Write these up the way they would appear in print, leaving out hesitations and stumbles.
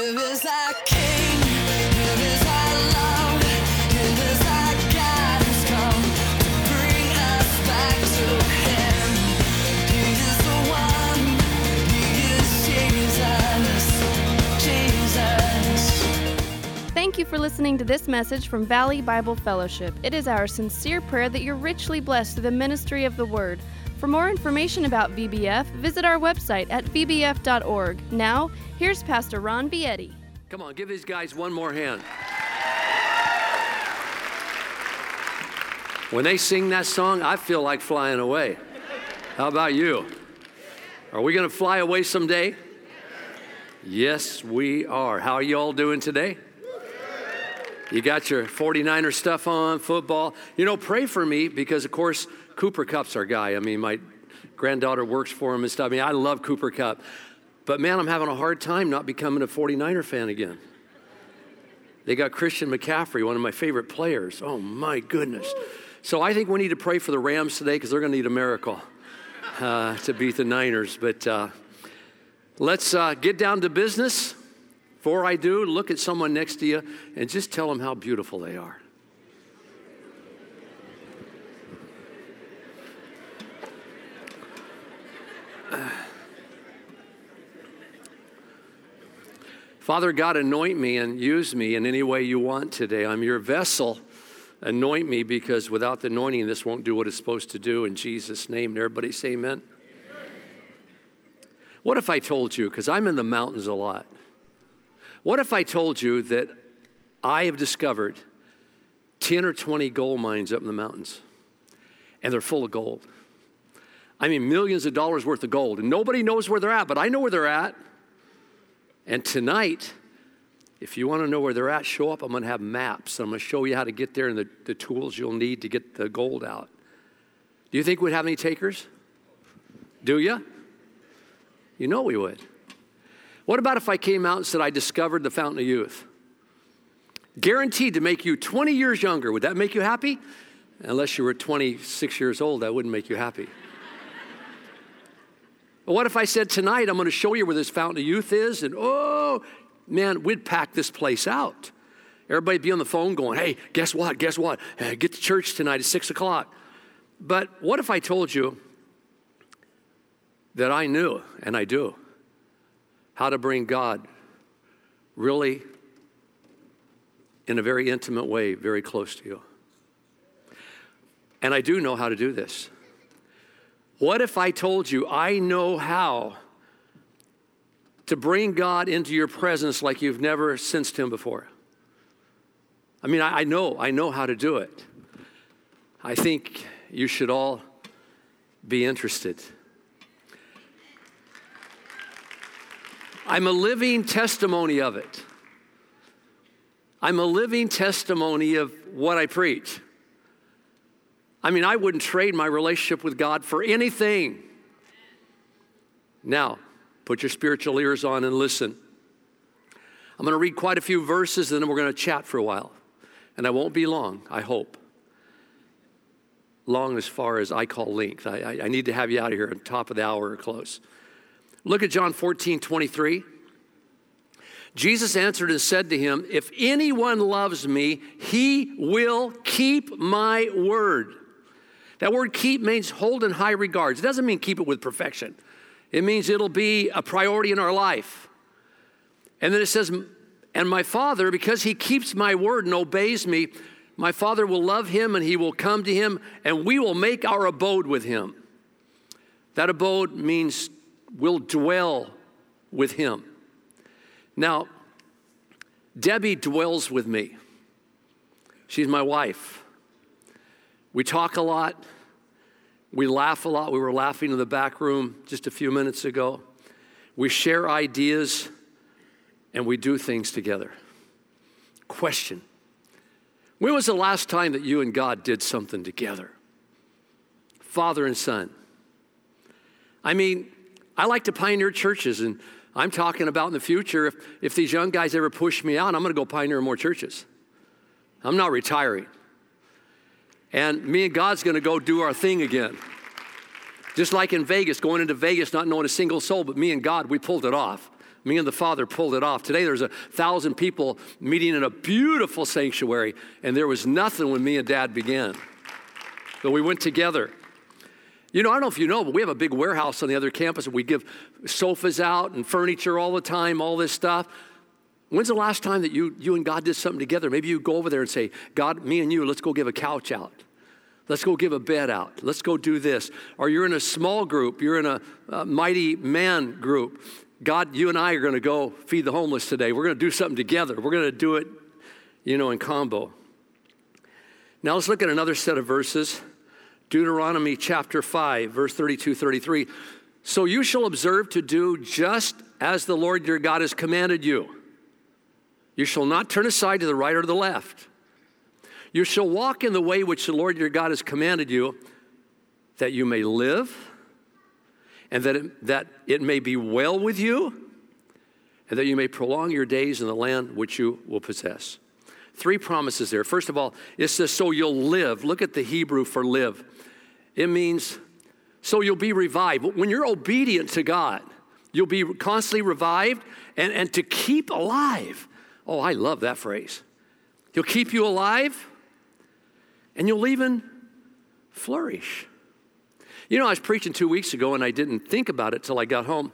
Give us our King, give us our love, give us our guidance, come to bring us back to Him. He is the one, He is Jesus. Thank you for listening to this message from Valley Bible Fellowship. It is our sincere prayer that you're richly blessed through the ministry of the Word. For more information about VBF, visit our website at vbf.org. Now, here's Pastor Ron Bietti. Come on, give these guys one more hand. When they sing that song, I feel like flying away. How about you? Are we going to fly away someday? Yes, we are. How are you all doing today? You got your 49er stuff on, football. You know, pray for me because, of course, Cooper Kupp's our guy. I mean, my granddaughter works for him and stuff. I mean, I love Cooper Kupp. But, man, I'm having a hard time not becoming a 49er fan again. They got Christian McCaffrey, one of my favorite players. Oh, my goodness. So I think we need to pray for the Rams today because they're going to need a miracle to beat the Niners. But let's get down to business. Before I do, look at someone next to you and just tell them how beautiful they are. Father God, anoint me and use me in any way you want today. I'm your vessel. Anoint me because without the anointing, this won't do what it's supposed to do. In Jesus' name, everybody say amen. What if I told you, because I'm in the mountains a lot, what if I told you that I have discovered 10 or 20 gold mines up in the mountains, and they're full of gold? I mean, millions of dollars worth of gold, and nobody knows where they're at, but I know where they're at. And tonight, if you want to know where they're at, show up. I'm going to have maps. I'm going to show you how to get there and the tools you'll need to get the gold out. Do you think we'd have any takers? Do you? You know we would. What about if I came out and said I discovered the fountain of youth? Guaranteed to make you 20 years younger. Would that make you happy? Unless you were 26 years old, that wouldn't make you happy. But what if I said tonight, I'm going to show you where this fountain of youth is, and oh, man, we'd pack this place out. Everybody'd be on the phone going, hey, guess what? Get to church tonight at 6 o'clock. But what if I told you that I knew, and I do, how to bring God really in a very intimate way, very close to you? And I do know how to do this. What if I told you I know how to bring God into your presence like you've never sensed Him before? I mean, I know how to do it. I think you should all be interested. I'm a living testimony of it. I'm a living testimony of what I preach. I mean, I wouldn't trade my relationship with God for anything. Now, put your spiritual ears on and listen. I'm going to read quite a few verses, and then we're going to chat for a while. And I won't be long, I hope. Long as far as I call length. I need to have you out of here at the top of the hour or close. Look at John 14:23. Jesus answered and said to him, if anyone loves me, he will keep my word. That word keep means hold in high regards. It doesn't mean keep it with perfection. It means it'll be a priority in our life. And then it says, and my Father, because he keeps my word and obeys me, my Father will love him and he will come to him and we will make our abode with him. That abode means we'll dwell with him. Now, Debbie dwells with me. She's my wife. We talk a lot. We laugh a lot. We were laughing in the back room just a few minutes ago. We share ideas and we do things together. Question: when was the last time that you and God did something together? Father and son. I mean, I like to pioneer churches, and I'm talking about in the future, if these young guys ever push me out, I'm going to go pioneer more churches. I'm not retiring. And me and God's going to go do our thing again. Just like in Vegas, going into Vegas, not knowing a single soul, but me and God, we pulled it off. Me and the Father pulled it off. Today there's 1,000 people meeting in a beautiful sanctuary, and there was nothing when me and Dad began. But we went together. You know, I don't know if you know, but we have a big warehouse on the other campus, and we give sofas out and furniture all the time, all this stuff. When's the last time that you and God did something together? Maybe you go over there and say, God, me and you, let's go give a couch out. Let's go give a bed out. Let's go do this. Or you're in a small group. You're in a mighty man group. God, you and I are going to go feed the homeless today. We're going to do something together. We're going to do it, in combo. Now let's look at another set of verses. Deuteronomy chapter 5, verse 32, 33. So you shall observe to do just as the Lord your God has commanded you. You shall not turn aside to the right or to the left. You shall walk in the way which the Lord your God has commanded you, that you may live, and that it may be well with you, and that you may prolong your days in the land which you will possess. 3 promises there. First of all, it says, so you'll live. Look at the Hebrew for live. It means, so you'll be revived. When you're obedient to God, you'll be constantly revived and to keep alive. Oh, I love that phrase. He'll keep you alive, and you'll even flourish. I was preaching 2 weeks ago, and I didn't think about it till I got home.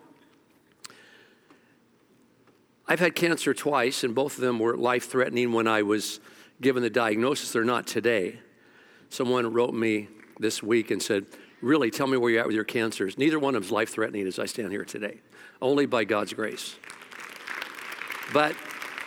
I've had cancer twice, and both of them were life-threatening when I was given the diagnosis. They're not today. Someone wrote me this week and said, really, tell me where you're at with your cancers. Neither one of them is life-threatening as I stand here today, only by God's grace. But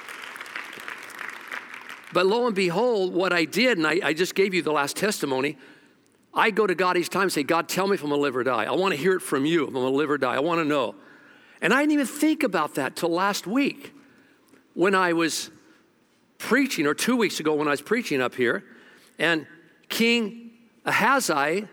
lo and behold, what I did, and I just gave you the last testimony, I go to God each time and say, God, tell me if I'm going to live or die. I want to hear it from you if I'm going to live or die. I want to know. And I didn't even think about that till last week when I was preaching, or 2 weeks ago when I was preaching up here, and King Ahaziah,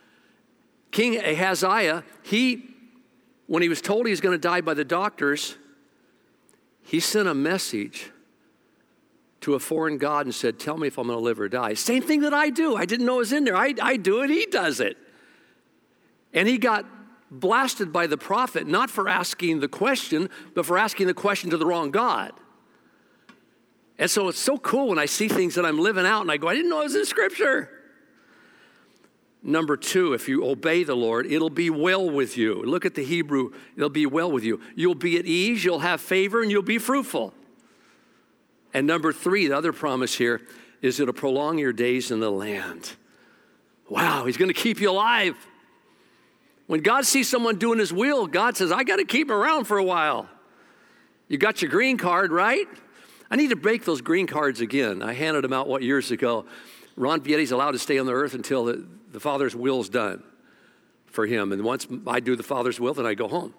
when he was told he was going to die by the doctors, he sent a message to a foreign god and said, tell me if I'm going to live or die. Same thing that I do. I didn't know it was in there. I do it, he does it. And he got blasted by the prophet, not for asking the question, but for asking the question to the wrong God. And so it's so cool when I see things that I'm living out and I go, I didn't know it was in Scripture. Number 2, if you obey the Lord, it'll be well with you. Look at the Hebrew, it'll be well with you. You'll be at ease, you'll have favor, and you'll be fruitful. And number 3, the other promise here, is it'll prolong your days in the land. Wow, he's going to keep you alive. When God sees someone doing his will, God says, I got to keep him around for a while. You got your green card, right? I need to break those green cards again. I handed them out, years ago. Ron Vietti's allowed to stay on the earth until the Father's will is done for him. And once I do the Father's will, then I go home.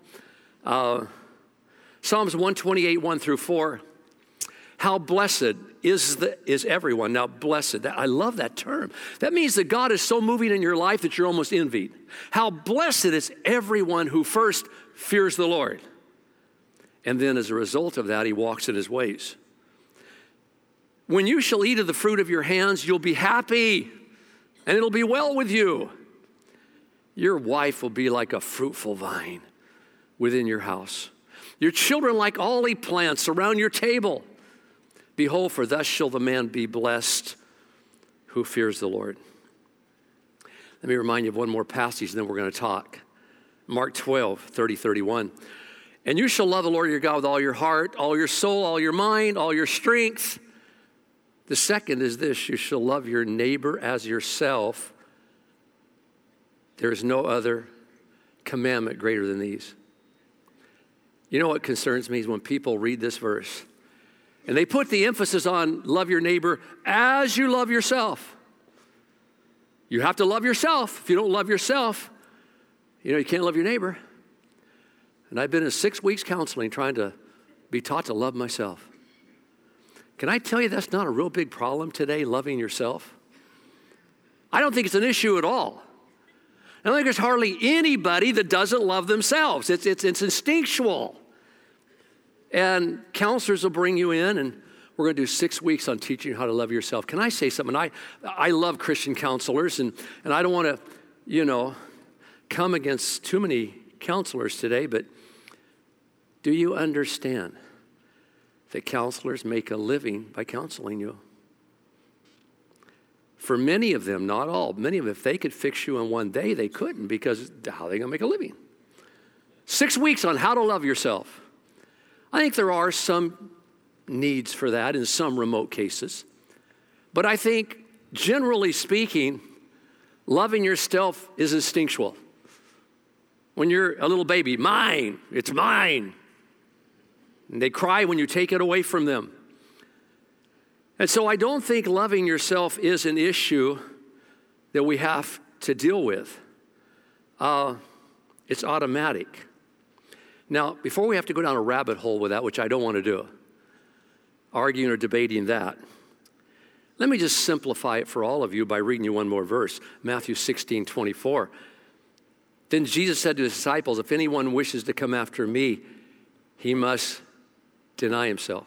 Psalms 128, 1 through 4. How blessed is everyone. Now, blessed, I love that term. That means that God is so moving in your life that you're almost envied. How blessed is everyone who first fears the Lord. And then as a result of that, he walks in his ways. When you shall eat of the fruit of your hands, you'll be happy, and it'll be well with you. Your wife will be like a fruitful vine within your house. Your children like olive plants around your table. Behold, for thus shall the man be blessed who fears the Lord. Let me remind you of one more passage, and then we're going to talk. Mark 12, 30, 31. And you shall love the Lord your God with all your heart, all your soul, all your mind, all your strength. The second is this, you shall love your neighbor as yourself. There is no other commandment greater than these. You know what concerns me is when people read this verse, and they put the emphasis on love your neighbor as you love yourself. You have to love yourself. If you don't love yourself, you can't love your neighbor. And I've been in 6 weeks counseling trying to be taught to love myself. Can I tell you that's not a real big problem today, loving yourself? I don't think it's an issue at all. I don't think there's hardly anybody that doesn't love themselves. It's instinctual. And counselors will bring you in, and we're going to do 6 weeks on teaching you how to love yourself. Can I say something? I love Christian counselors, and I don't want to, come against too many counselors today, but Do you understand that counselors make a living by counseling you? For many of them, not all, many of them, if they could fix you in one day, they couldn't, because how are they going to make a living? 6 weeks on how to love yourself. I think there are some needs for that in some remote cases. But I think, generally speaking, loving yourself is instinctual. When you're a little baby, mine, it's mine. And they cry when you take it away from them. And so I don't think loving yourself is an issue that we have to deal with. It's automatic. Now, before we have to go down a rabbit hole with that, which I don't want to do, arguing or debating that, let me just simplify it for all of you by reading you one more verse, Matthew 16:24. Then Jesus said to his disciples, if anyone wishes to come after me, he must deny himself.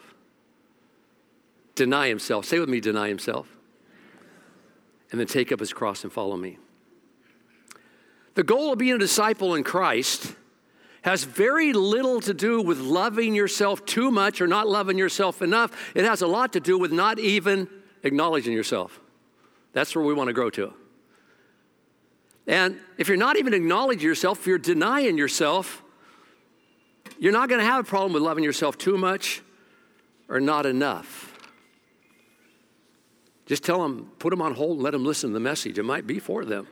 Deny himself. Say with me, deny himself. And then take up his cross and follow me. The goal of being a disciple in Christ has very little to do with loving yourself too much or not loving yourself enough. It has a lot to do with not even acknowledging yourself. That's where we want to grow to. And if you're not even acknowledging yourself, if you're denying yourself, you're not going to have a problem with loving yourself too much or not enough. Just tell them, put them on hold and let them listen to the message. It might be for them.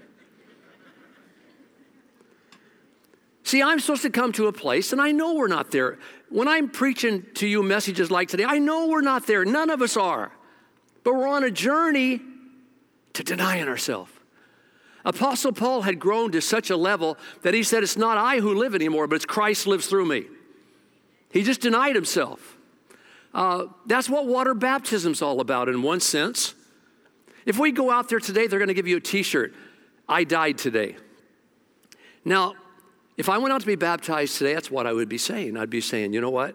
See, I'm supposed to come to a place, and I know we're not there. When I'm preaching to you messages like today, I know we're not there. None of us are. But we're on a journey to denying ourselves. Apostle Paul had grown to such a level that he said, it's not I who live anymore, but it's Christ lives through me. He just denied himself. That's what water baptism is all about in one sense. If we go out there today, they're going to give you a t-shirt. I died today. Now, if I went out to be baptized today, that's what I would be saying. I'd be saying, you know what?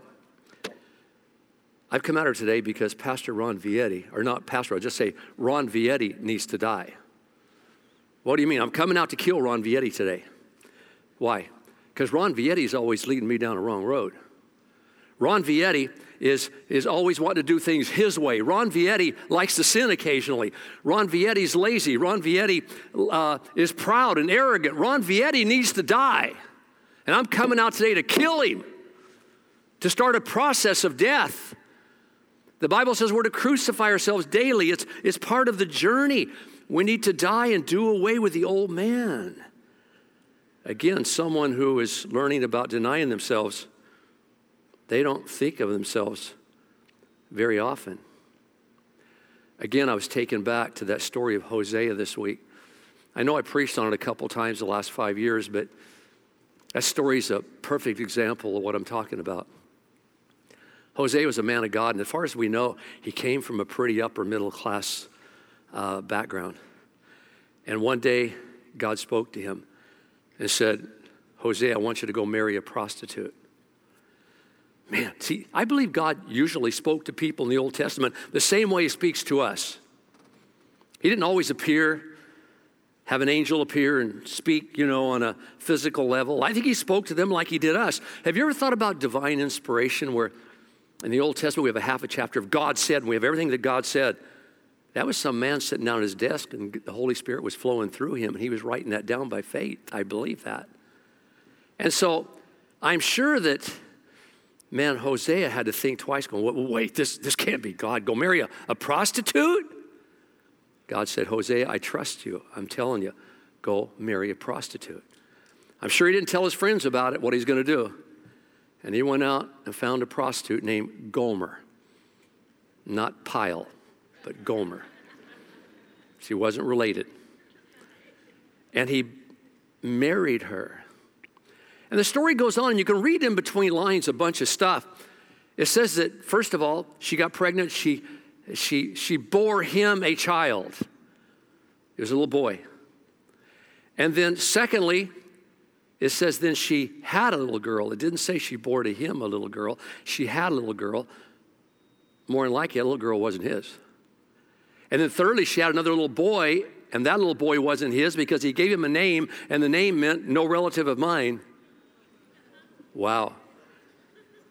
I've come out here today because Pastor Ron Vietti, or not Pastor, I'll just say Ron Vietti needs to die. What do you mean? I'm coming out to kill Ron Vietti today. Why? Because Ron Vietti is always leading me down a wrong road. Ron Vietti is always wanting to do things his way. Ron Vietti likes to sin occasionally. Ron Vietti's lazy. Ron Vietti is proud and arrogant. Ron Vietti needs to die. And I'm coming out today to kill him, to start a process of death. The Bible says we're to crucify ourselves daily. It's part of the journey. We need to die and do away with the old man. Again, someone who is learning about denying themselves, they don't think of themselves very often. Again, I was taken back to that story of Hosea this week. I know I preached on it a couple times the last 5 years, but that story is a perfect example of what I'm talking about. Hosea was a man of God, and as far as we know, he came from a pretty upper middle class background. And one day, God spoke to him and said, Hosea, I want you to go marry a prostitute. Man, see, I believe God usually spoke to people in the Old Testament the same way he speaks to us. He didn't always appear, have an angel appear and speak, on a physical level. I think he spoke to them like he did us. Have you ever thought about divine inspiration where in the Old Testament we have a half a chapter of God said, and we have everything that God said? That was some man sitting down at his desk and the Holy Spirit was flowing through him and he was writing that down by faith. I believe that. And so I'm sure that, man, Hosea had to think twice going, wait, this can't be God. Go marry a prostitute? God said, Hosea, I trust you. I'm telling you, go marry a prostitute. I'm sure he didn't tell his friends about it, what he's going to do. And he went out and found a prostitute named Gomer. Not Pyle, but Gomer. She wasn't related. And he married her. And the story goes on, and you can read in between lines a bunch of stuff. It says that, first of all, she got pregnant. She bore him a child. It was a little boy. And then secondly, it says then she had a little girl. It didn't say she bore to him a little girl. She had a little girl. More than likely, that little girl wasn't his. And then thirdly, she had another little boy, and that little boy wasn't his because he gave him a name, and the name meant no relative of mine. Wow.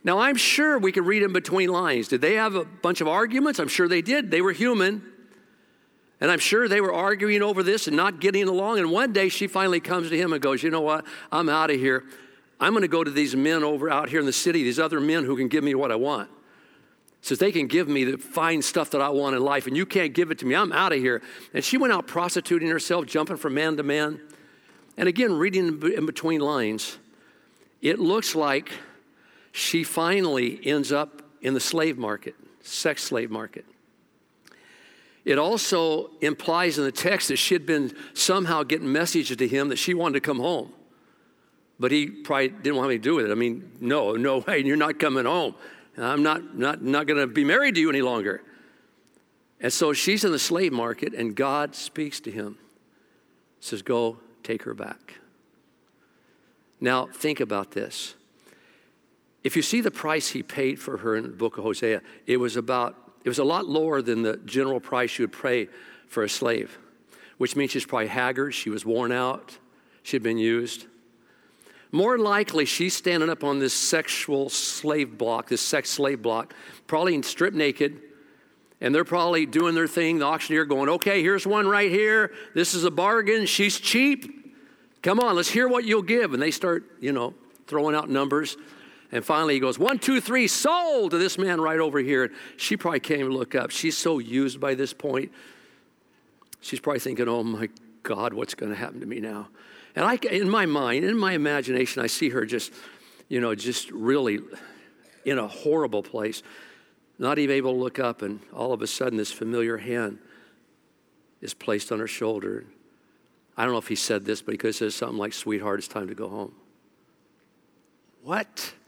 Now, I'm sure we could read in between lines. Did they have a bunch of arguments? I'm sure they did. They were human. And I'm sure they were arguing over this and not getting along. And one day she finally comes to him and goes, you know what? I'm out of here. I'm going to go to these men over out here in the city, these other men who can give me what I want. Says they can give me the fine stuff that I want in life, and you can't give it to me. I'm out of here. And she went out prostituting herself, jumping from man to man. And again, reading in between lines, it looks like she finally ends up in the slave market, sex slave market. It also implies in the text that she had been somehow getting messages to him that she wanted to come home. But he probably didn't want anything to do with it. I mean, no way, you're not coming home. I'm not going to be married to you any longer. And so she's in the slave market, and God speaks to him. Says, go take her back. Now, think about this. If you see the price he paid for her in the book of Hosea, it was a lot lower than the general price you would pay for a slave, which means she's probably haggard, she was worn out, she'd been used. More likely, she's standing up on this sex slave block, probably stripped naked, and they're probably doing their thing, the auctioneer going, okay, here's one right here, this is a bargain, she's cheap, come on, let's hear what you'll give. And they start, throwing out numbers. And finally he goes, 1, 2, 3, sold to this man right over here. She probably can't even look up. She's so used by this point. She's probably thinking, oh my God, what's going to happen to me now? And in my mind, in my imagination, I see her just really in a horrible place, not even able to look up, and all of a sudden this familiar hand is placed on her shoulder. I don't know if he said this, but he could have said something like, sweetheart, it's time to go home. What?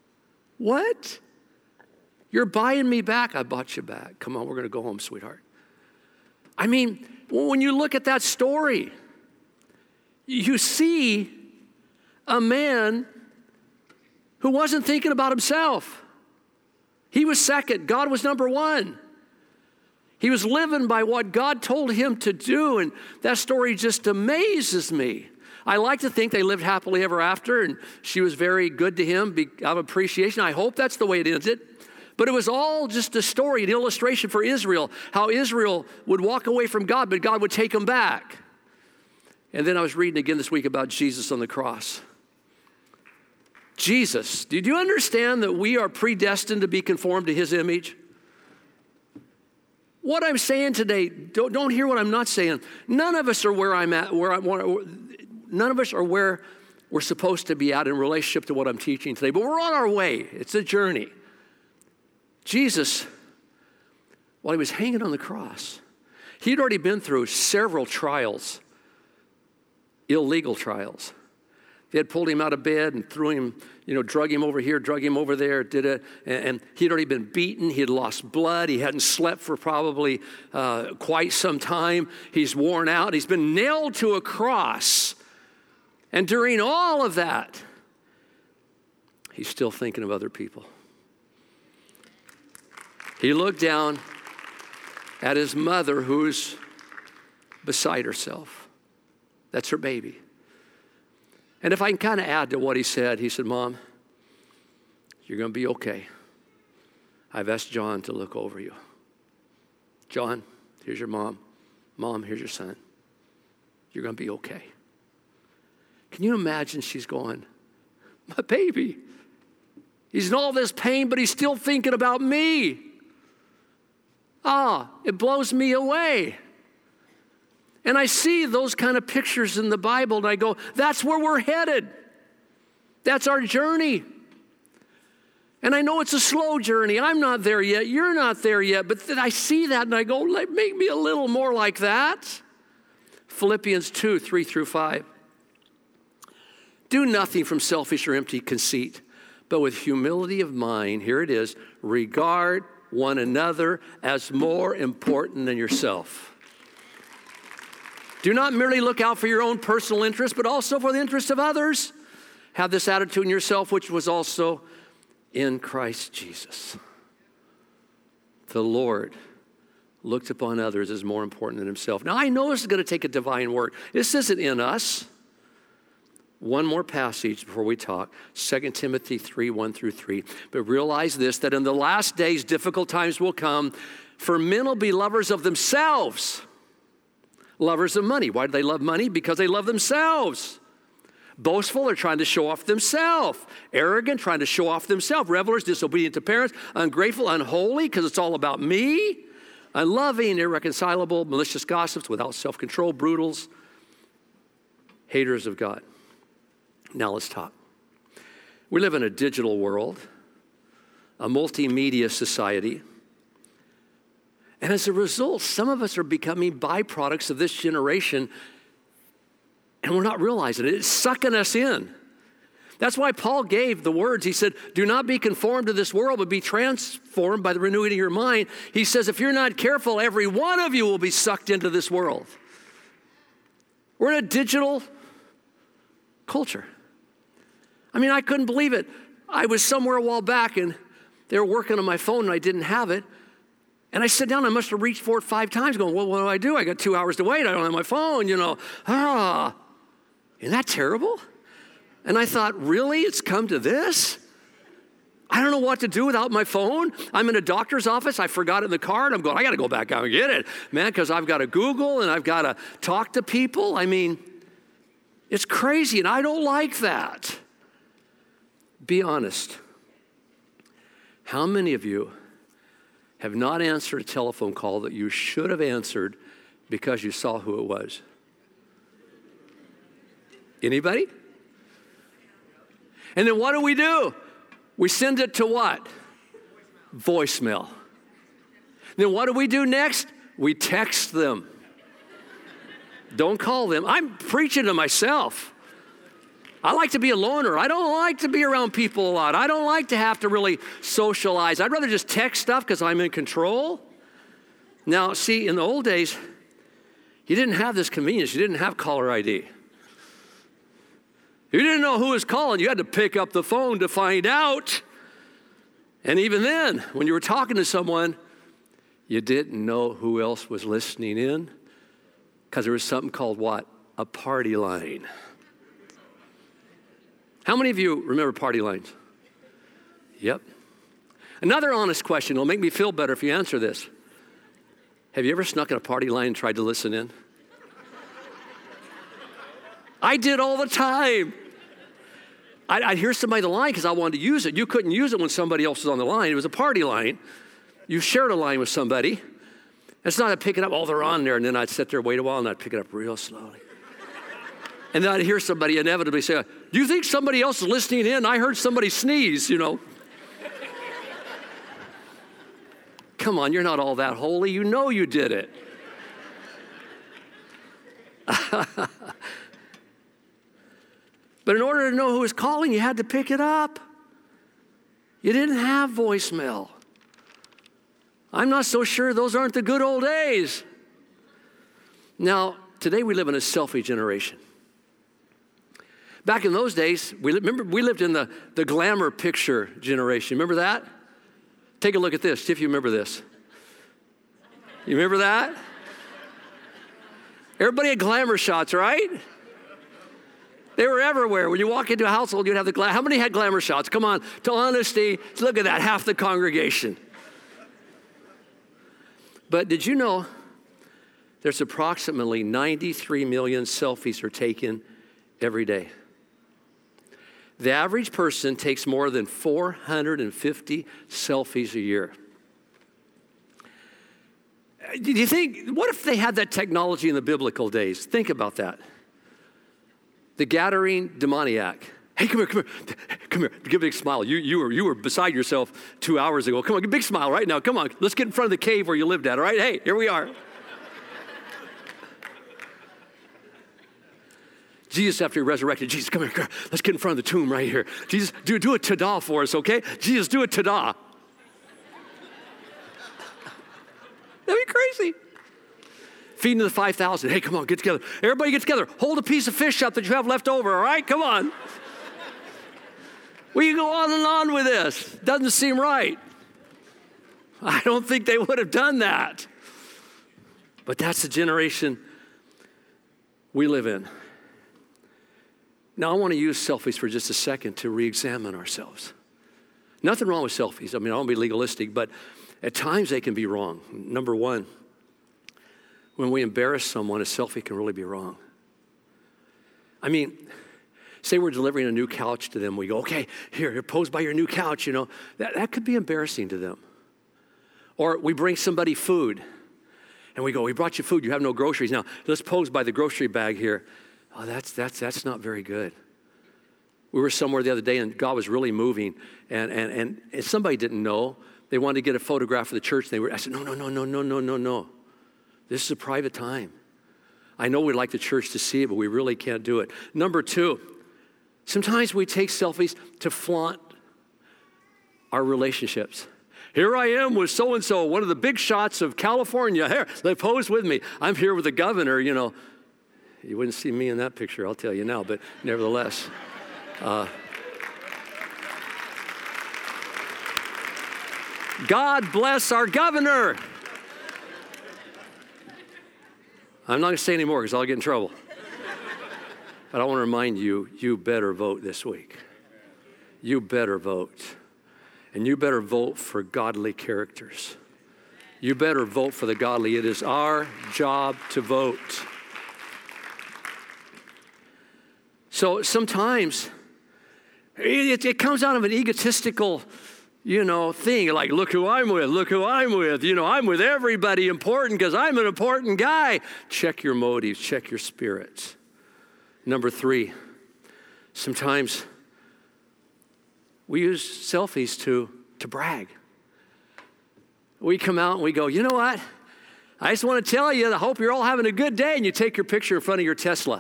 You're buying me back? I bought you back. Come on, we're going to go home, sweetheart. I mean, when you look at that story, you see a man who wasn't thinking about himself. He was second. God was number one. He was living by what God told him to do, and that story just amazes me. I like to think they lived happily ever after, and she was very good to him out of appreciation. I hope that's the way it ended. But it was all just a story, an illustration for Israel, how Israel would walk away from God, but God would take them back. And then I was reading again this week about Jesus on the cross. Jesus, did you understand that we are predestined to be conformed to his image? What I'm saying today, don't hear what I'm not saying. None of us are where I'm at, none of us are where we're supposed to be at in relationship to what I'm teaching today, but we're on our way. It's a journey. Jesus, while he was hanging on the cross, he'd already been through several trials, illegal trials. They had pulled him out of bed and threw him, drug him over here, drug him over there, and he'd already been beaten. He had lost blood. He hadn't slept for probably quite some time. He's worn out. He's been nailed to a cross. And during all of that, he's still thinking of other people. He looked down at his mother, who's beside herself. That's her baby. And if I can kind of add to what he said, Mom, you're going to be okay. I've asked John to look over you. John, here's your mom. Mom, here's your son. You're going to be okay. Can you imagine she's going, my baby, he's in all this pain, but he's still thinking about me. It blows me away. And I see those kind of pictures in the Bible, and I go, that's where we're headed. That's our journey. And I know it's a slow journey. I'm not there yet. You're not there yet. But then I see that, and I go, make me a little more like that. Philippians 2, 3 through 5. Do nothing from selfish or empty conceit, but with humility of mind, here it is, regard one another as more important than yourself. Do not merely look out for your own personal interest, but also for the interest of others. Have this attitude in yourself, which was also in Christ Jesus. The Lord looked upon others as more important than himself. Now, I know this is going to take a divine work. This isn't in us. One more passage before we talk, 2 Timothy 3, 1 through 3. But realize this, that in the last days, difficult times will come, for men will be lovers of themselves, lovers of money. Why do they love money? Because they love themselves. Boastful, are trying to show off themselves. Arrogant, trying to show off themselves. Revelers, disobedient to parents. Ungrateful, unholy, because it's all about me. Unloving, irreconcilable, malicious gossips, without self-control, brutals, haters of God. Now let's talk. We live in a digital world, a multimedia society. And as a result, some of us are becoming byproducts of this generation, and we're not realizing it. It's sucking us in. That's why Paul gave the words. He said, do not be conformed to this world, but be transformed by the renewing of your mind. He says, if you're not careful, every one of you will be sucked into this world. We're in a digital culture. I mean, I couldn't believe it. I was somewhere a while back, and they were working on my phone, and I didn't have it. And I sat down, I must have reached for it 5 times, going, well, what do? I got 2 hours to wait. I don't have my phone, Isn't that terrible? And I thought, really? It's come to this? I don't know what to do without my phone. I'm in a doctor's office. I forgot it in the car, and I'm going, I got to go back out and get it, man, because I've got to Google, and I've got to talk to people. I mean, it's crazy, and I don't like that. Be honest. How many of you have not answered a telephone call that you should have answered because you saw who it was? Anybody? And then what do? We send it to what? Voicemail. Then what do we do next? We text them. Don't call them. I'm preaching to myself. I like to be a loner. I don't like to be around people a lot. I don't like to have to really socialize. I'd rather just text stuff because I'm in control. Now, see, in the old days, you didn't have this convenience. You didn't have caller ID. You didn't know who was calling. You had to pick up the phone to find out. And even then, when you were talking to someone, you didn't know who else was listening in because there was something called what? A party line. How many of you remember party lines? Yep. Another honest question. It'll make me feel better if you answer this. Have you ever snuck in a party line and tried to listen in? I did all the time. I'd hear somebody on the line because I wanted to use it. You couldn't use it when somebody else was on the line. It was a party line. You shared a line with somebody. It's not I'd pick it up, they're on there, and then I'd sit there, wait a while, and I'd pick it up real slowly. And then I'd hear somebody inevitably say, do you think somebody else is listening in? I heard somebody sneeze, Come on, you're not all that holy. You know you did it. But in order to know who was calling, you had to pick it up. You didn't have voicemail. I'm not so sure those aren't the good old days. Now, today we live in a selfie generation. Back in those days, we lived in the glamour picture generation. Remember that? Take a look at this. See if you remember this. You remember that? Everybody had glamour shots, right? They were everywhere. When you walk into a household, you'd have the glamour. How many had glamour shots? Come on, to honesty, look at that, half the congregation. But did you know there's approximately 93 million selfies are taken every day? The average person takes more than 450 selfies a year. Do you think, what if they had that technology in the biblical days? Think about that. The Gadarene demoniac. Hey, come here. Give a big smile. You were beside yourself 2 hours ago. Come on, give a big smile right now. Come on, let's get in front of the cave where you lived at, all right? Hey, here we are. Jesus, after he resurrected, Jesus, come here, let's get in front of the tomb right here. Jesus, do a tada for us, okay? Jesus, do a tada. That'd be crazy. Feeding the 5,000. Hey, come on, get together. Everybody get together. Hold a piece of fish up that you have left over, all right? Come on. We can go on and on with this. Doesn't seem right. I don't think they would have done that. But that's the generation we live in. Now, I want to use selfies for just a second to re-examine ourselves. Nothing wrong with selfies. I mean, I don't want to be legalistic, but at times they can be wrong. Number one, when we embarrass someone, a selfie can really be wrong. I mean, say we're delivering a new couch to them. We go, okay, here, pose by your new couch, you know. That could be embarrassing to them. Or we bring somebody food, and we go, we brought you food, you have no groceries. Now, let's pose by the grocery bag here. Oh, that's not very good. We were somewhere the other day, and God was really moving, and somebody didn't know. They wanted to get a photograph of the church. I said, no. This is a private time. I know we'd like the church to see it, but we really can't do it. Number two, sometimes we take selfies to flaunt our relationships. Here I am with so-and-so, one of the big shots of California. Here, they pose with me. I'm here with the governor, you know. You wouldn't see me in that picture, I'll tell you now, but nevertheless. God bless our governor. I'm not going to say any more because I'll get in trouble. But I want to remind you, you better vote this week. You better vote. And you better vote for godly characters. You better vote for the godly. It is our job to vote. So sometimes it comes out of an egotistical, thing. Like, look who I'm with. I'm with everybody important because I'm an important guy. Check your motives. Check your spirits. Number three, sometimes we use selfies to brag. We come out and we go, you know what? I just want to tell you, I hope you're all having a good day, and you take your picture in front of your Tesla.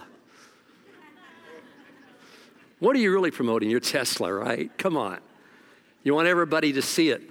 What are you really promoting? Your Tesla, right? Come on. You want everybody to see it.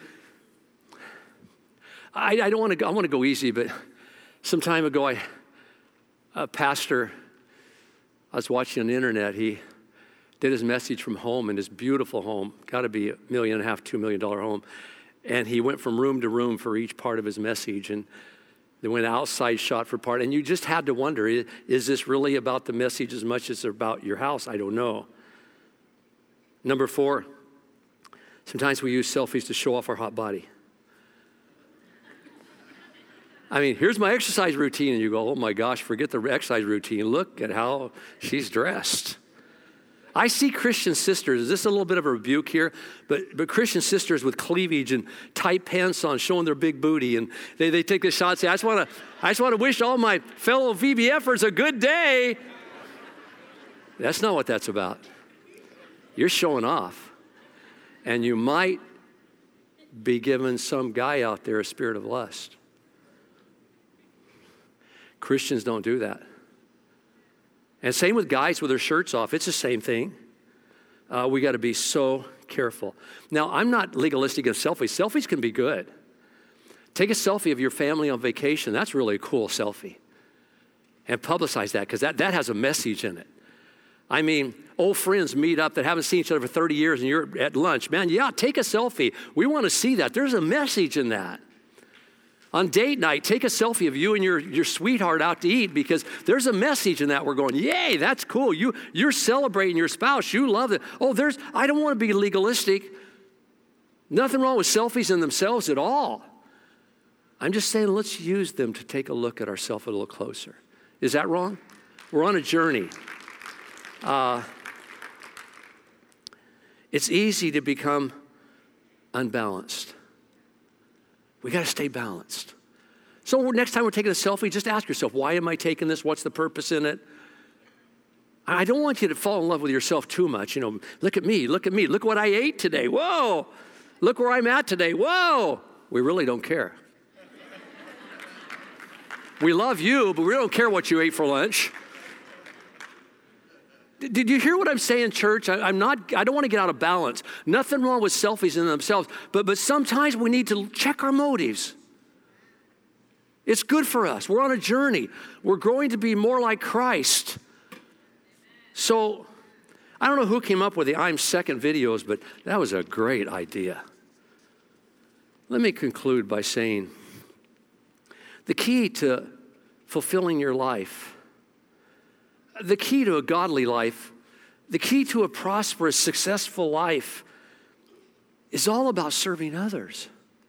I don't want to go, I want to go easy, but some time ago, a pastor, I was watching on the internet, he did his message from home in his beautiful home, got to be $1.5 million, $2 million home. And he went from room to room for each part of his message. And they went outside shot for part. And you just had to wonder, is this really about the message as much as it's about your house? I don't know. Number four, sometimes we use selfies to show off our hot body. I mean, here's my exercise routine. And you go, oh my gosh, forget the exercise routine. Look at how she's dressed. I see Christian sisters, is this a little bit of a rebuke here? But Christian sisters with cleavage and tight pants on, showing their big booty, and they take the shot and say, I just want to wish all my fellow VBFers a good day. That's not what that's about. You're showing off. And you might be giving some guy out there a spirit of lust. Christians don't do that. And same with guys with their shirts off. It's the same thing. We got to be so careful. Now, I'm not legalistic of selfies. Selfies can be good. Take a selfie of your family on vacation. That's really a cool selfie. And publicize that because that has a message in it. I mean, old friends meet up that haven't seen each other for 30 years and you're at lunch. Man, yeah, take a selfie. We want to see that. There's a message in that. On date night, take a selfie of you and your sweetheart out to eat because there's a message in that. We're going, yay, that's cool. You're celebrating your spouse. You love it. Oh, I don't want to be legalistic. Nothing wrong with selfies in themselves at all. I'm just saying let's use them to take a look at ourselves a little closer. Is that wrong? We're on a journey. It's easy to become unbalanced. We got to stay balanced. So next time we're taking a selfie, just ask yourself, why am I taking this? What's the purpose in it? I don't want you to fall in love with yourself too much. Look at me. Look what I ate today. Whoa. Look where I'm at today. Whoa. We really don't care. We love you, but we don't care what you ate for lunch. Did you hear what I'm saying, church? I don't want to get out of balance. Nothing wrong with selfies in themselves, but sometimes we need to check our motives. It's good for us. We're on a journey. We're growing to be more like Christ. So I don't know who came up with the I'm second videos, but that was a great idea. Let me conclude by saying the key to fulfilling your life, the key to a godly life, The key to a prosperous, successful life is all about serving others.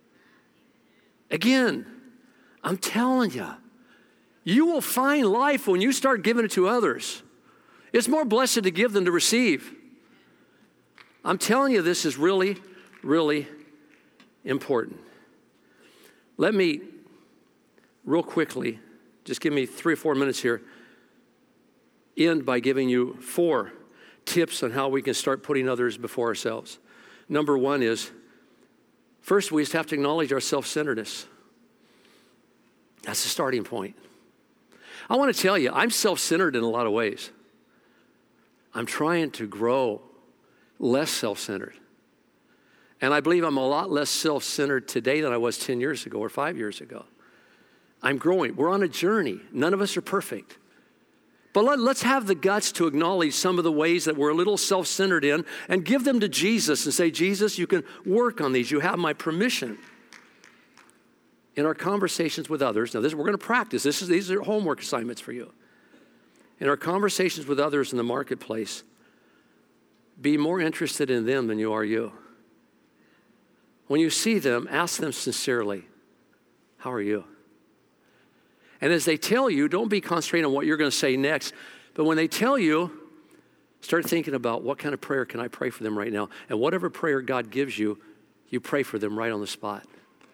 Again, I'm telling you, you will find life when you start giving it to others. It's more blessed to give than to receive. I'm telling you, this is really, really important. Let me, real quickly, just give me 3 or 4 minutes here, end by giving you 4 tips on how we can start putting others before ourselves. Number 1 is, first we just have to acknowledge our self-centeredness. That's the starting point. I want to tell you, I'm self-centered in a lot of ways. I'm trying to grow less self-centered. And I believe I'm a lot less self-centered today than I was 10 years ago or 5 years ago. I'm growing. We're on a journey. None of us are perfect. But let's have the guts to acknowledge some of the ways that we're a little self-centered in and give them to Jesus and say, Jesus, you can work on these. You have my permission. In our conversations with others, now we're going to practice. These are homework assignments for you. In our conversations with others in the marketplace, be more interested in them than you are you. When you see them, ask them sincerely, how are you? And as they tell you, don't be concentrating on what you're going to say next. But when they tell you, start thinking about what kind of prayer can I pray for them right now? And whatever prayer God gives you, you pray for them right on the spot.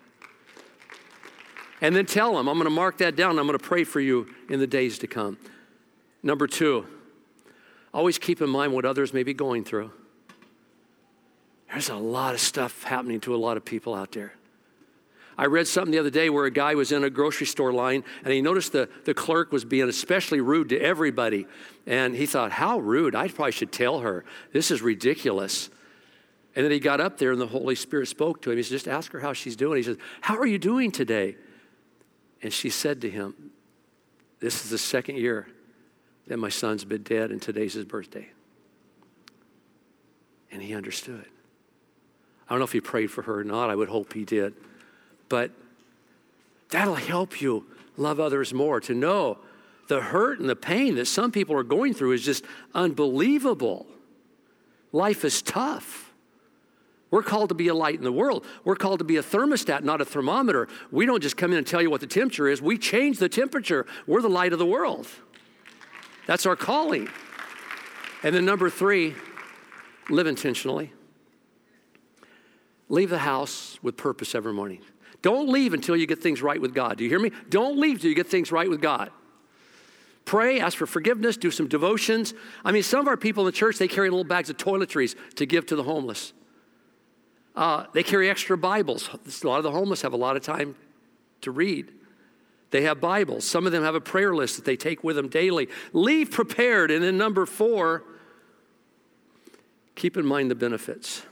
And then tell them, I'm going to mark that down. I'm going to pray for you in the days to come. Number 2, always keep in mind what others may be going through. There's a lot of stuff happening to a lot of people out there. I read something the other day where a guy was in a grocery store line and he noticed the clerk was being especially rude to everybody. And he thought, how rude? I probably should tell her. This is ridiculous. And then he got up there and the Holy Spirit spoke to him. He said, just ask her how she's doing. He said, how are you doing today? And she said to him, this is the 2nd year that my son's been dead and today's his birthday. And he understood. I don't know if he prayed for her or not. I would hope he did. But that'll help you love others more, to know the hurt and the pain that some people are going through is just unbelievable. Life is tough. We're called to be a light in the world. We're called to be a thermostat, not a thermometer. We don't just come in and tell you what the temperature is. We change the temperature. We're the light of the world. That's our calling. And then number 3, live intentionally. Leave the house with purpose every morning. Don't leave until you get things right with God. Do you hear me? Don't leave until you get things right with God. Pray, ask for forgiveness, do some devotions. I mean, some of our people in the church, they carry little bags of toiletries to give to the homeless. They carry extra Bibles. A lot of the homeless have a lot of time to read. They have Bibles. Some of them have a prayer list that they take with them daily. Leave prepared. And then number 4, keep in mind the benefits.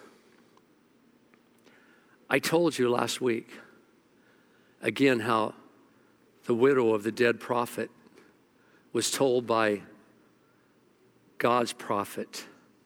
I told you last week, again, how the widow of the dead prophet was told by God's prophet.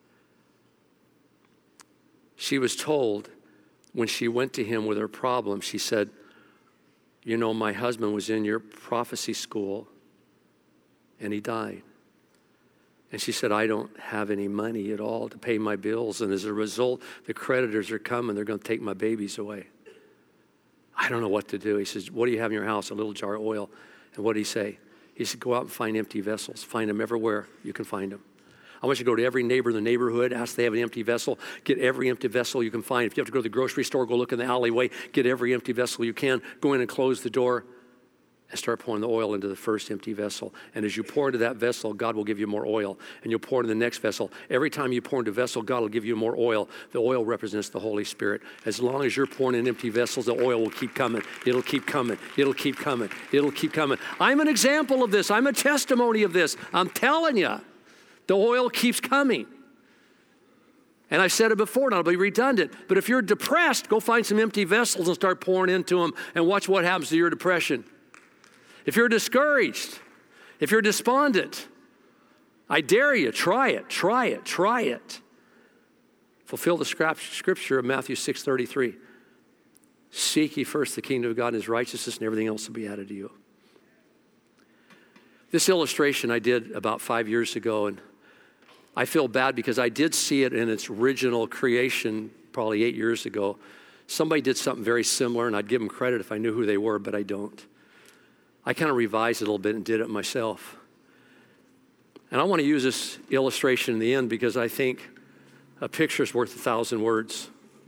She was told when she went to him with her problem, she said, you know, my husband was in your prophecy school and he died. And she said, I don't have any money at all to pay my bills. And as a result, the creditors are coming. They're going to take my babies away. I don't know what to do. He says, what do you have in your house? A little jar of oil. And what did he say? He said, go out and find empty vessels. Find them everywhere you can find them. I want you to go to every neighbor in the neighborhood, ask if they have an empty vessel. Get every empty vessel you can find. If you have to go to the grocery store, go look in the alleyway. Get every empty vessel you can. Go in and close the door and start pouring the oil into the first empty vessel. And as you pour into that vessel, God will give you more oil. And you'll pour into the next vessel. Every time you pour into a vessel, God will give you more oil. The oil represents the Holy Spirit. As long as you're pouring in empty vessels, the oil will keep coming. It'll keep coming. It'll keep coming. It'll keep coming. I'm an example of this. I'm a testimony of this. I'm telling you, the oil keeps coming. And I've said it before, and I'll be redundant, but if you're depressed, go find some empty vessels and start pouring into them and watch what happens to your depression. If you're discouraged, if you're despondent, I dare you, try it, try it, try it. Fulfill the scripture of Matthew 6:33. Seek ye first the kingdom of God and his righteousness, and everything else will be added to you. This illustration I did about 5 years ago, and I feel bad because I did see it in its original creation probably 8 years ago. Somebody did something very similar, and I'd give them credit if I knew who they were, but I don't. I kind of revised it a little bit and did it myself. And I want to use this illustration in the end because I think a picture is worth 1,000 words.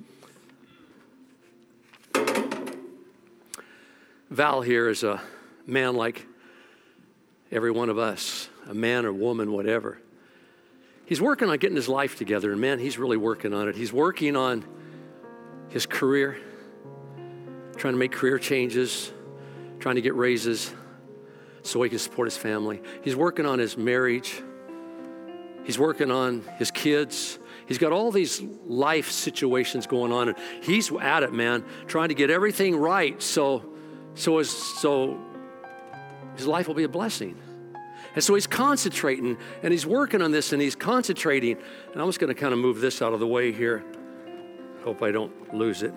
Val here is a man like every one of us, a man or woman, whatever. He's working on getting his life together, and man, he's really working on it. He's working on his career, trying to make career changes, trying to get raises so he can support his family. He's working on his marriage. He's working on his kids. He's got all these life situations going on, and he's at it, man, trying to get everything right so his life will be a blessing. And so he's concentrating, and he's working on this, and he's concentrating. And I'm just going to kind of move this out of the way here. Hope I don't lose it.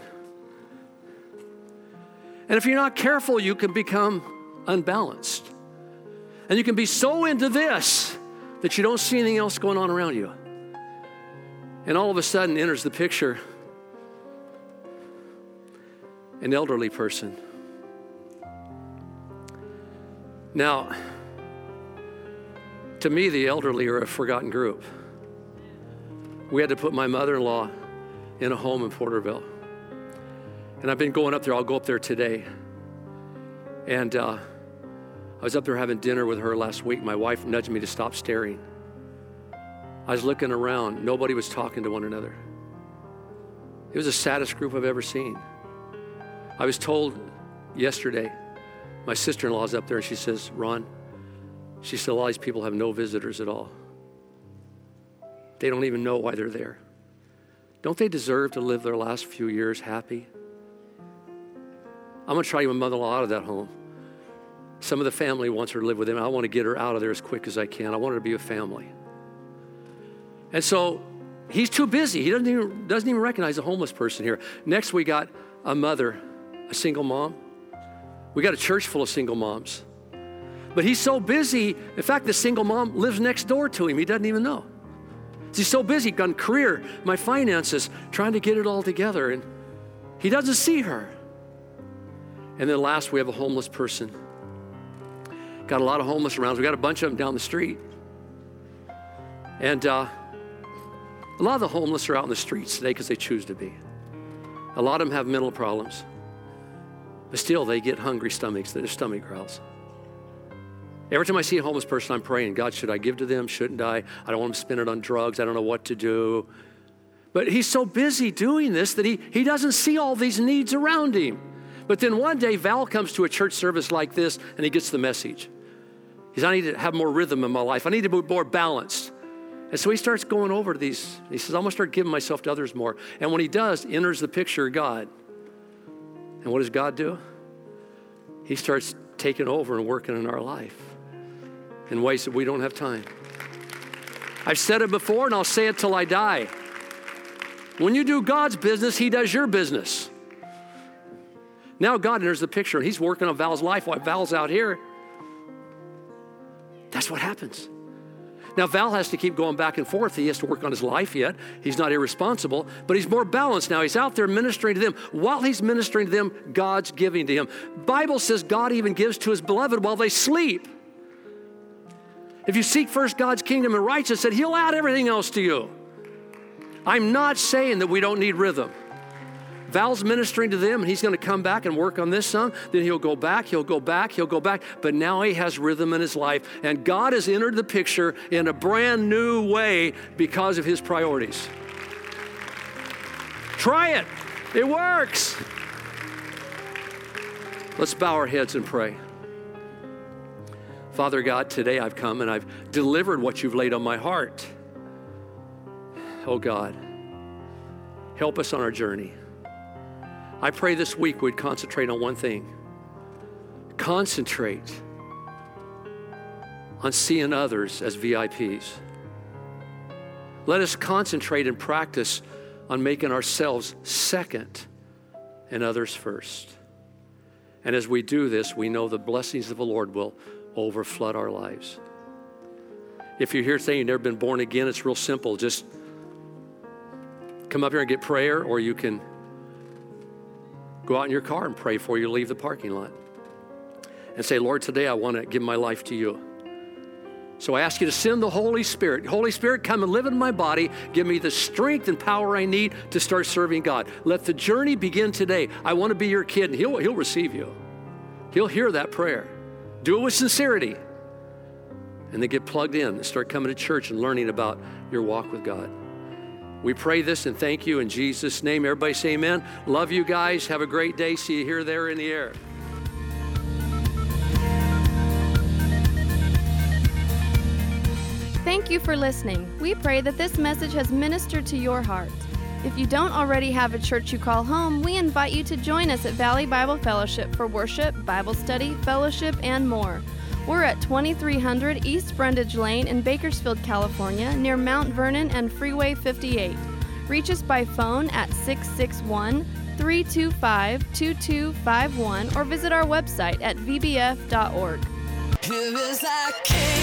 And if you're not careful, you can become unbalanced. And you can be so into this that you don't see anything else going on around you. And all of a sudden enters the picture an elderly person. Now, to me, the elderly are a forgotten group. We had to put my mother-in-law in a home in Porterville. And I've been going up there. I'll go up there today. And I was up there having dinner with her last week. My wife nudged me to stop staring. I was looking around. Nobody was talking to one another. It was the saddest group I've ever seen. I was told yesterday, my sister-in-law's up there, and she says, Ron, she said, a lot of these people have no visitors at all. They don't even know why they're there. Don't they deserve to live their last few years happy? I'm going to try to get my mother-in-law out of that home. Some of the family wants her to live with them. I want to get her out of there as quick as I can. I want her to be a family. And so he's too busy. He doesn't even recognize a homeless person here. Next, we got a mother, a single mom. We got a church full of single moms. But he's so busy. In fact, the single mom lives next door to him. He doesn't even know. He's so busy on career, my finances, trying to get it all together. And he doesn't see her. And then last, we have a homeless person. Got a lot of homeless around. We got a bunch of them down the street. And a lot of the homeless are out in the streets today because they choose to be. A lot of them have mental problems. But still, they get hungry stomachs. Their stomach growls. Every time I see a homeless person, I'm praying, God, should I give to them? Shouldn't I? I don't want them to spend it on drugs. I don't know what to do. But he's so busy doing this that he doesn't see all these needs around him. But then one day, Val comes to a church service like this, and he gets the message. He says, I need to have more rhythm in my life. I need to be more balanced. And so he starts going over to these. He says, I'm going to start giving myself to others more. And when he does, enters the picture of God. And what does God do? He starts taking over and working in our life in ways that we don't have time. I've said it before, and I'll say it till I die. When you do God's business, he does your business. Now God enters the picture, and he's working on Val's life while Val's out here. That's what happens. Now, Val has to keep going back and forth. He has to work on his life yet. He's not irresponsible, but he's more balanced now. He's out there ministering to them. While he's ministering to them, God's giving to him. Bible says God even gives to his beloved while they sleep. If you seek first God's kingdom and righteousness, he'll add everything else to you. I'm not saying that we don't need rhythm. Val's ministering to them, and he's going to come back and work on this some. Then he'll go back. But now he has rhythm in his life. And God has entered the picture in a brand new way because of his priorities. Try it. It works. Let's bow our heads and pray. Father God, today I've come and I've delivered what you've laid on my heart. Oh God, help us on our journey. I pray this week we'd concentrate on one thing. Concentrate on seeing others as VIPs. Let us concentrate and practice on making ourselves second and others first. And as we do this, we know the blessings of the Lord will overflood our lives. If you're here saying you've never been born again, it's real simple. Just come up here and get prayer, or you can go out in your car and pray before you leave the parking lot. And say, Lord, today I want to give my life to you. So I ask you to send the Holy Spirit. Holy Spirit, come and live in my body. Give me the strength and power I need to start serving God. Let the journey begin today. I want to be your kid, and He'll receive you. He'll hear that prayer. Do it with sincerity. And then get plugged in and start coming to church and learning about your walk with God. We pray this and thank you in Jesus' name. Everybody say amen. Love you guys. Have a great day. See you here, there, in the air. Thank you for listening. We pray that this message has ministered to your heart. If you don't already have a church you call home, we invite you to join us at Valley Bible Fellowship for worship, Bible study, fellowship, and more. We're at 2300 East Brundage Lane in Bakersfield, California, near Mount Vernon and Freeway 58. Reach us by phone at 661-325-2251 or visit our website at vbf.org. Here is our King.